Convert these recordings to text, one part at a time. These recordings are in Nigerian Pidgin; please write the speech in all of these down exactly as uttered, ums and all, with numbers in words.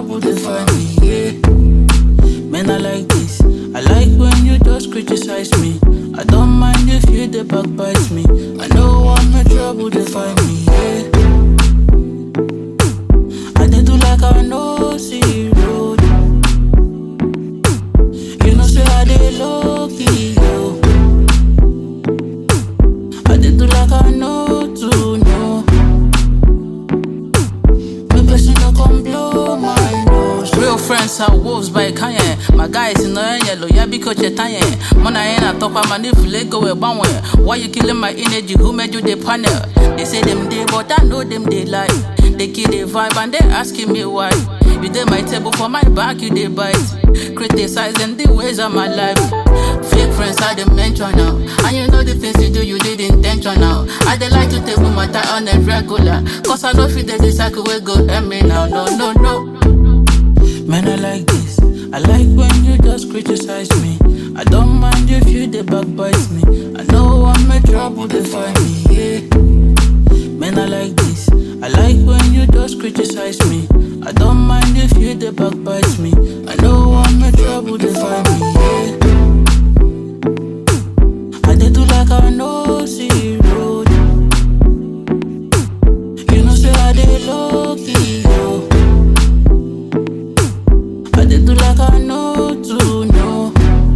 trouble, they find me, yeah. Man, I like this. I like when you just criticize me. I don't mind if you the backbite me. I know I'm in trouble, they find me, yeah. I did do like I know, see road. You know, say I did low key, yo. I did do like I know to know. My person don't come blow my nose. Real friends are wolves by Kanye. My guys in the yellow, yeah, because you're tired. Mona ain't a top of my if let go a one way. Why you killing my energy? Who made you the panel? They say them they, but I know them they lie. They kill the vibe and they asking me why. You did my table for my back, you they bite. Criticizing the ways of my life. Fake friends are the mention now. And you know the things you do, you did intentional. I they like to take my time on the regular. Cause I don't feel that this cycle will go at me now. No, no, no. Man, I like this. I like when you just criticize me. I don't mind if you the backbite me. I know I'm in trouble, they find me, yeah. Man, I like this. I like when you just criticize me. I don't mind if you the backbite me. I know I'm in trouble, they find me, yeah. I did do like I know, see road. You know, say I did low key, yo. I did do like I know to know.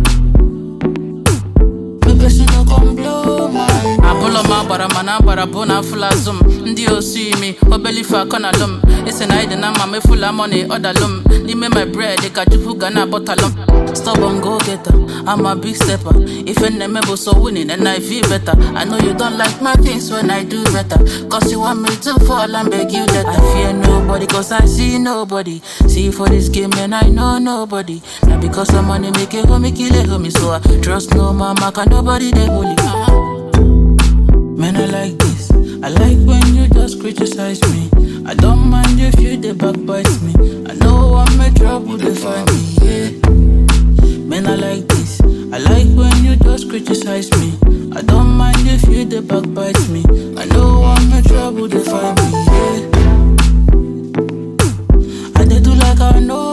My person don't come blow my nose. I pull up my baramana barabona full of zoom. Ndio see me, or belly for a lum. It's an idea, I'm a full of money, other lum. They make my bread, they got you who gonna bottle. Stubborn go getter, I'm a big stepper. If I never so winning, and I feel better. I know you don't like my things when I do better. Cause you want me to fall and beg you that I fear nobody, cause I see nobody. See for this game, and I know nobody. Not because of money, make it homie, kill it homie. So I trust no mama, can nobody they bully. Man, I like this. I like when you just criticize me. I don't mind if you the backbite me. I know I'm in trouble, they find me, yeah. Man, I like this. I like when you just criticize me. I don't mind if you the backbite me. I know I'm in trouble, they find me, yeah. I did do like I know.